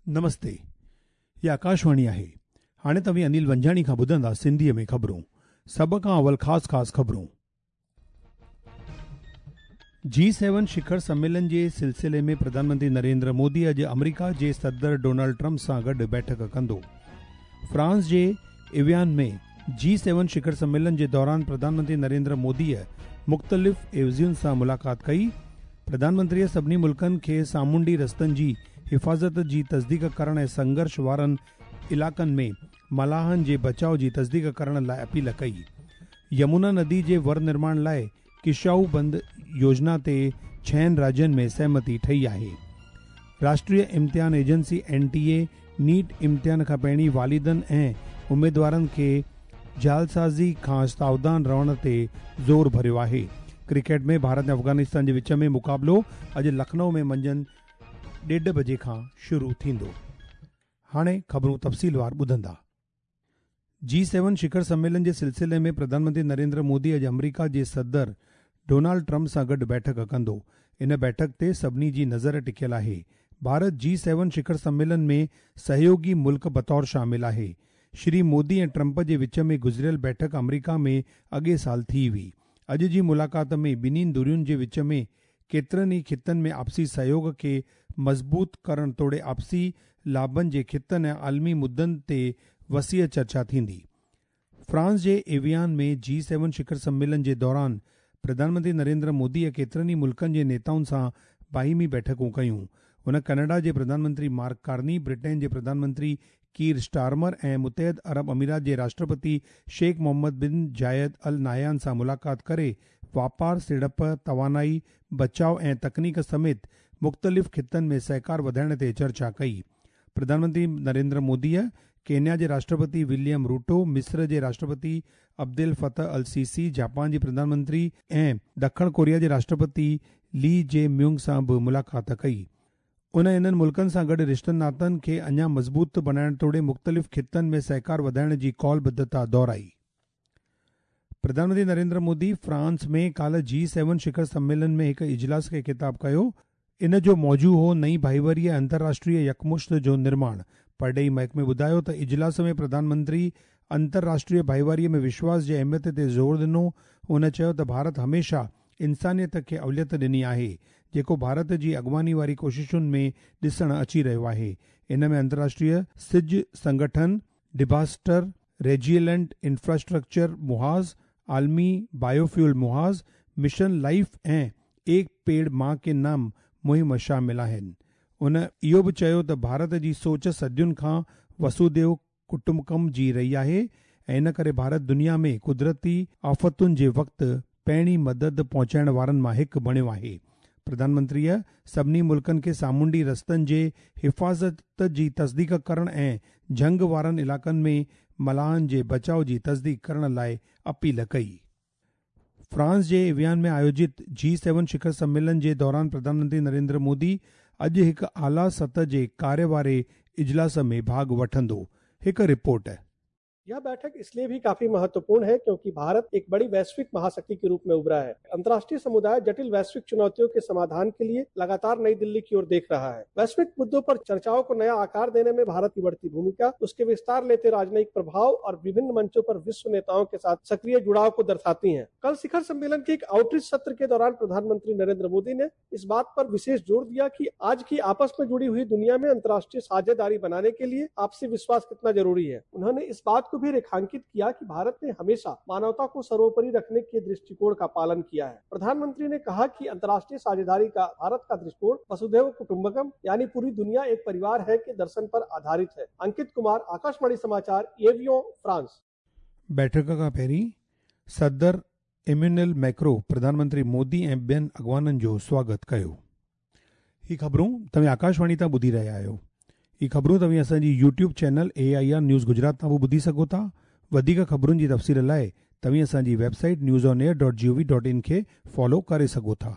नमस्ते, ये आकाशवाणी आहे। हाणे तव्हीं अनिल वंजाणी खां ॿुधंदा सिंधीअ में ख़बरूं। सभ खां अवल ख़ास ख़बरूं। G7 शिखर सम्मेलन जे सिलसिले में प्रधानमंत्री नरेंद्र मोदी अॼु अमेरिका जे सदर डोनाल्ड ट्रंप सां गॾु बैठक कंदो। फ्रांस जे एवियान में G7 शिखर सम्मेलन जे दौरान प्रधानमंत्री नरेंद्र मोदीअ मुख़्तलिफ़ एवज़ियुनि सां मुलाक़ात कई। प्रधानमंत्रीअ सभिनी मुल्कनि खे सामूंडी रस्तनि जी हिफ़ाज़त जी तस्दीक़ करण ऐं संघर्ष वारनि इलाक़नि में मलाहनि जे बचाव जी तस्दीक़ करण लाइ अपील कई। यमुना नदी जे वर निर्माण लाइ किशाऊ बंद योजना ते 6 राज्यनि में सहमति ठही आहे। राष्ट्रीय इम्तिहान एजेंसी NTA नीट इम्तिहान खां पहिरीं वालिदनि ऐं उमेदवारनि खे जालसाज़ी खां सावधान रहण ते ज़ोर भरियो आहे। क्रिकेट में भारत ऐं अफ़गानिस्तान जे विच में मुक़ाबिलो अॼु लखनऊ में मंझंदि 1:30 बजे खां शुरू थींदो। हाणे ख़बरूं तफ़सीलवार ॿुधंदा। G7 शिखर सम्मेलन जे सिलसिले में प्रधानमंत्री नरेंद्र मोदी अॼु अमेरिका जे सदर डोनाल्ड ट्रंप सां गॾु बैठक कंदो। इन बैठक ते सभिनी जी नज़र टिकियल आहे। भारत G7 शिखर सम्मेलन में सहयोगी मुल्क बतौर शामिल आहे। श्री मोदी ऐं ट्रंप जे विच में गुज़िरियल बैठक अमेरिका में अॻे साल थी हुई। अॼु जी मुलाक़ात में ॿिन्हिनि धुरियुनि जे विच में केतिरनि ई खितनि में आपसी सहयोग खे मज़बूत करण तोड़े आपसी लाभनि जे खितनि ऐं आलमी मुद्दनि ते वसीअ चर्चा थींदी। फ्रांस जे एवियान में G7 शिखर सम्मेलन जे दौरान प्रधानमंत्री नरेंद्र मोदीअ केतिरनि ई मुल्कनि जे नेताउनि सां बाहिमी बैठकूं कयूं। हुन कनाडा जे प्रधानमंत्री मार्क कार्नी, ब्रिटेन जे प्रधानमंत्री कीर स्टारमर ऐं मुतहद अरब अमीरात जे राष्ट्रपति शेख मोहम्मद बिन जायद अल नाहयान सां मुलाक़ात करे वापार, सीड़प, तवानाई, बचाव ऐं तकनीक समेत मुख़्तलिफ़ खितनि में सहकार वधाइण ते चर्चा कई। प्रधानमंत्री नरेंद्र मोदीअ केन्या जे राष्ट्रपति विलियम रूटो, मिस्र जे राष्ट्रपति अब्देल फतह अल सीसी, जापान जे प्रधानमंत्री ऐं ॾखण कोरिया जे राष्ट्रपति ली जे म्यूंग सां बि मुलाक़ात कई। उन इन्हनि मुल्कनि सां गॾु रिश्तनि नातनि खे अञा मज़बूत बनाइण तोड़े मुख़्तलिफ़ खितनि में सहकार वधाइण जी कौलबद्धता दोहराई। प्रधानमंत्री नरेंद्र मोदी फ्रांस में काल्ह G7 शिखर सम्मेलन में हिकु इजलास खे ख़िताब कयो। इन जो मौजू हो नई भाईवारी ऐं अंतर्राष्ट्रीय यकमुश्त जो निर्माण। परॾेही महकमे ॿुधायो त इजलास में प्रधानमंत्री अंतर्राष्ट्रीय भाईवारीअ में विश्वास जे अहमियत ते ज़ोर ॾिनो। हुन चयो त भारत हमेशह इंसानियत खे अवलियत ॾिनी आहे, जेको भारत जी अॻवानी वारी कोशिशुनि में ॾिसण अची रहियो आहे। इन में अंतर्राष्ट्रीय सिज संगठन, डिजास्टर रेजिलेंट इंफ्रास्ट्रक्चर मुहाज़, आलमी बायोफ्यूल मुहाज़, मिशन लाइफ ऐं एक पेड़ मां के नाम मुहिम शामिल आहिनि। उन इहो बि चयो त भारत जी सोच सदियुनि खां वसुदेव कुटुंबकम जी रही आहे ऐं इन करे भारत दुनिया में कुदरती आफ़तुनि जे वक़्तु पहिरीं मदद पहुचाइण वारनि मां हिकु बणियो आहे। प्रधानमंत्रीअ सभिनी मुल्कनि खे सामूंडी रस्तनि जे हिफ़ाज़त जी तस्दीक़ करण ऐं जंग वारनि इलाक़नि में मलाहनि जे बचाव जी तस्दीक़ करण लाइ अपील कई। फ्रांस जे एवियान में आयोजित G7 शिखर सम्मेलन जे दौरान प्रधानमंत्री नरेंद्र मोदी अॼु हिकु आला सतह जे कार्य वारे इजलास में भाग वठंदो। हिकु रिपोर्ट। यह बैठक इसलिए भी काफी महत्वपूर्ण है क्योंकि भारत एक बड़ी वैश्विक महाशक्ति के रूप में उभरा है। अंतर्राष्ट्रीय समुदाय जटिल वैश्विक चुनौतियों के समाधान के लिए लगातार नई दिल्ली की ओर देख रहा है। वैश्विक मुद्दों पर चर्चाओं को नया आकार देने में भारत की बढ़ती भूमिका, उसके विस्तार लेते राजनयिक प्रभाव और विभिन्न मंचों पर विश्व नेताओं के साथ सक्रिय जुड़ाव को दर्शाती है। कल शिखर सम्मेलन के एक आउटरीच सत्र के दौरान प्रधानमंत्री नरेंद्र मोदी ने इस बात पर विशेष जोर दिया कि आज की आपस में जुड़ी हुई दुनिया में अंतर्राष्ट्रीय साझेदारी बनाने के लिए आपसी विश्वास कितना जरूरी है। उन्होंने इस बात को भी रेखांकित किया कि भारत ने हमेशा मानवता को सर्वोपरि रखने के दृष्टिकोण का पालन किया है। प्रधानमंत्री ने कहा कि अंतर्राष्ट्रीय साझेदारी का भारत का दृष्टिकोण वसुधैव कुटुंबकम यानी पूरी दुनिया एक परिवार है के दर्शन पर आधारित है। अंकित कुमार, आकाशवाणी समाचार, एवियोन, फ्रांस। बैठक खां पहिरीं सदर इम्यूनल मैक्रो प्रधानमंत्री मोदी ऐं ॿियनि अॻवाननि जो स्वागत कयो। ही ख़बरूं तव्हां आकाशवाणी तां ॿुधी रहिया आहियो। ही ख़बरूं तव्हां असांजी YouTube channel AIR news Gujarat तां बि ॿुधी सघो था। वधीक ख़बरुनि जी तफ़सील लाइ तव्हां असांजी वेबसाइट newsonair.gov.in खे फॉलो करे सघो था।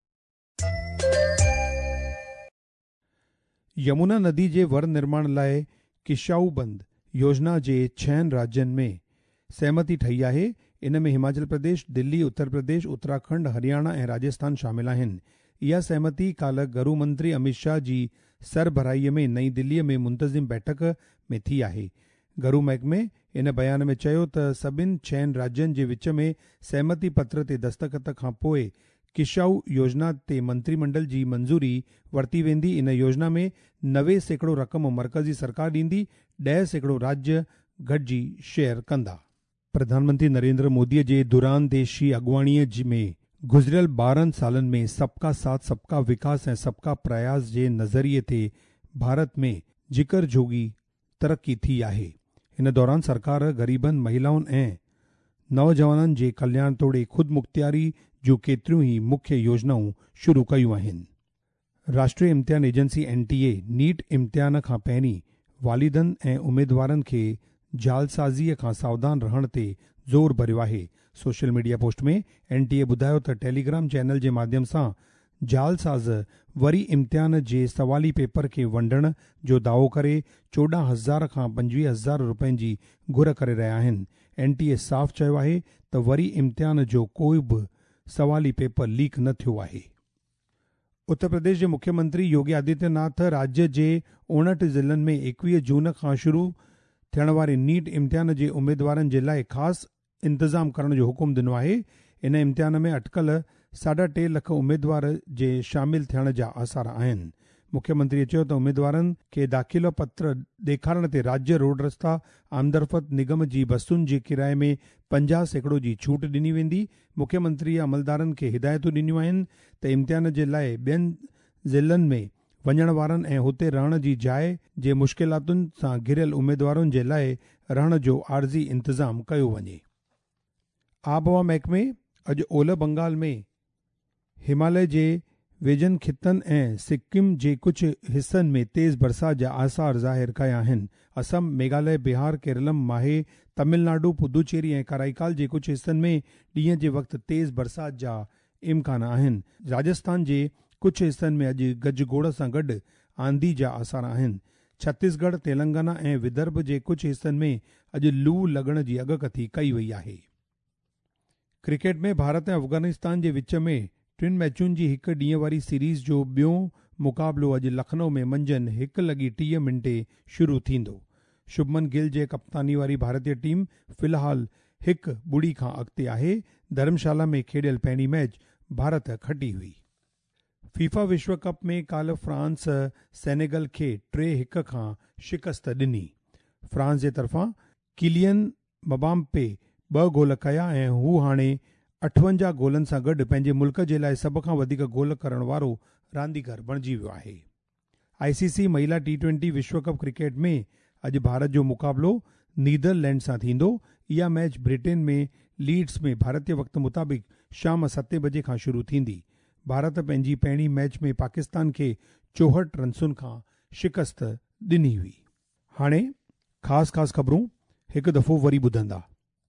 यमुना नदी जे वर निर्माण लाइ किशाऊ बंद योजना जे 6 राज्यनि में सहमति ठही आहे। इन में हिमाचल प्रदेश, दिल्ली, उत्तर प्रदेश, उत्तराखंड, हरियाणा ऐं राजस्थान शामिल आहिनि। इहा सहमति काल्ह गृह मंत्री अमित शाह जी सरबराहीअ में नई दिल्लीअ में मुंतज़िम बैठक में थी आहे। गृह महकमे इन बयान में चयो त सभिनी 6 राज्यनि जे विच में सहमति पत्र ते दस्तख़त खां पोइ किशाऊ योजना ते मंत्रिमंडल जी मंज़ूरी वरिती वेंदी। इन योजना में 90% रक़म मर्कज़ी सरकार ॾींदी, 10% राज्य गॾिजी शेयर कंदा। प्रधानमंत्री नरेंद्र मोदीअ जे दूरांदेशी अॻुवाणीअ में गुज़िरियल 12 सालनि में सबका साथ सबका विकास ऐं सबका प्रयास जे नज़रिए ते भारत में जिकर जोगी तरक़ी थी आहे। हिन दौरान सरकार ग़रीबनि, महिलाउनि ऐं नौजवाननि जे कल्याण तोड़े ख़ुदि मुख़्तियारी जूं केतिरियूं ई मुख्य योजनाऊं शुरू कयूं आहिनि। राष्ट्रीय इम्तिहान एजेंसी NTA नीट इम्तिहान खां पहिरीं वालिदनि ऐं उमेदवारनि खे जालसाज़ीअ खां सावधान रहण ते ज़ोर भरियो आहे। सोशल मीडिया पोस्ट में NTA ॿुधायो त टेलीग्राम चैनल जे माध्यम सां जालसाज़ वरी इम्तिहान जे सवाली पेपर खे वंडण जो दावो करे 14,000 खां 25,000 रुपयनि जी घुर करे रहिया आहिनि। NTA साफ़ चयो आहे त वरी इम्तिहान जो कोई बि सवाली पेपर लीक न थियो आहे। उत्तर प्रदेश जे मुख्यमंत्री योगी आदित्यनाथ राज्य जे 59 ज़िलनि में 21 जून खां शुरू थियण वारे नीट इम्तिहान जे उमेदवारनि जे लाइ ख़ासि इंतज़ाम करण जो हुकुम ॾिनो आहे। इन इम्तिहान में अटकल 3.5 लख उमेदवार जे शामिल थियण जा आसार आहिनि। मुख्यमंत्रीअ चयो त उमेदवारनि खे दाख़िलो पत्र ॾेखारण ते राज्य रोड रस्ता आमदरफ़त निगम जी बसुनि जे किराए में 50% जी छूट ॾिनी वेंदी। मुख्यमंत्रीअ अमलदारनि खे हिदायतूं ॾिनियूं आहिनि त इम्तिहान जे लाइ ॿियनि ज़िलनि में वञण वारनि ऐं हुते रहण जी जाइ जे मुश्किलातुनि सां घिरियल उमेदवारनि जे लाइ रहण जो आर्ज़ी इंतज़ाम कयो वञे। आबहवा महकमे अॼु ओलह बंगाल में हिमालय जे वेझनि खितनि ऐं सिक्किम जे कुझु हिसनि में तेज़ बरसात जा आसार ज़ाहिर कया आहिनि। असम, मेघालय, बिहार, केरलम, माहे, तमिलनाडु, पुदुचेरी ऐं कराईकाल जे कुझु हिसनि में ॾींहं जे वक़्तु तेज़ बरसात जा इम्कान आहिनि। राजस्थान जे कुझु हिसनि में अॼु गजगोड़ सां गॾु आंधी जा आसार आहिनि। छत्तीसगढ़, तेलंगाना ऐं विदर्भ जे कुझु हिसनि में अॼु लू लॻण जी अॻकथी कई वई आहे। क्रिकेट में भारत ऐं अफ़गानिस्तान जे विच में 3 मैचुनि जी हिक ॾींहं वारी सीरीज़ जो ॿियों मुक़ाबिलो अॼु लखनऊ में मंझंदि 1:30 शुरू थींदो। शुभमन गिल जे कप्तानी वारी भारतीय टीम फ़िलहाल 1-0 खां अॻिते आहे। धर्मशाला में खेॾियल पहिरीं मैच भारत खटी हुई। फीफा विश्व कप में काल्ह फ्रांस सेनेगल खे 3-1 खां शिकस्त ॾिनी। फ्रांस जे तरफ़ां किलियन मबाम्पे 2 गोल कया ऐं हू हाणे 58 गोलनि सां गॾु पंहिंजे मुल्क जे लाइ सभ खां वधीक गोल करण वारो रांदीगर बणिजी वियो आहे। ICC महिला T20 विश्व कप क्रिकेट में अॼु भारत जो मुक़ाबिलो नीदरलैंड सां थींदो। इहा मैच ब्रिटेन में लीड्स में भारतीय वक़्त मुताबिक़ शाम 7 बजे खां शुरू थींदी। भारत पंहिंजी पहिरीं मैच में पाकिस्तान खे 64 रन्सुनि खां शिकस्त ॾिनी हुई। हाणे ख़ासि ख़बरूं हिकु दफ़ो वरी ॿुधंदा।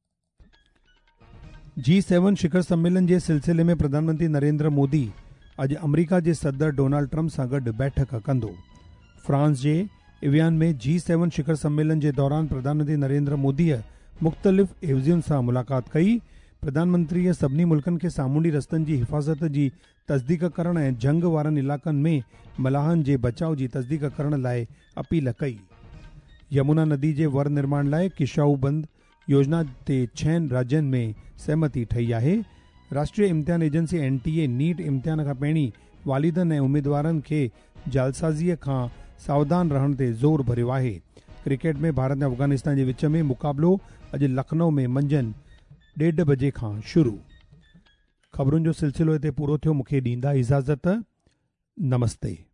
G7 शिखर सम्मेलन जे सिलसिले में प्रधानमंत्री नरेंद्र मोदी अॼु अमेरिका जे सदर डोनाल्ड ट्रम्प सां गॾु बैठक कंदो। फ्रांस जे इवियान में G7 शिखर सम्मेलन जे दौरान प्रधानमंत्री नरेंद्र मोदीअ मुख़्तलिफ़ एवज़ियुनि सां मुलाक़ात कई। प्रधानमंत्रीअ सभिनी मुल्कनि खे सामूंडी रस्तनि जी हिफ़ाज़त जी तस्दीक़ करण ऐं जंग वारनि इलाक़नि में मलाहनि जे बचाव जी तस्दीक़ करण लाइ अपील कई। यमुना नदी जे वर निर्माण लाइ किशाऊ बंद योजना ते 6 राज्यनि में सहमति ठही आहे। राष्ट्रीय इम्तिहान एजेंसी NTA नीट इम्तिहान खां पहिरीं वालिदनि ऐं उमेदवारनि खे जालसाज़ीअ खां सावधान रहण ते ज़ोर भरियो आहे। क्रिकेट में भारत ऐं अफ़गानिस्तान जे विच में मुक़ाबिलो अॼु लखनऊ में मंझंदि 1:30 बजे खां शुरू। ख़बरुनि जो सिलसिलो हिते पूरो थियो। मूंखे ॾींदा इजाज़त। नमस्ते।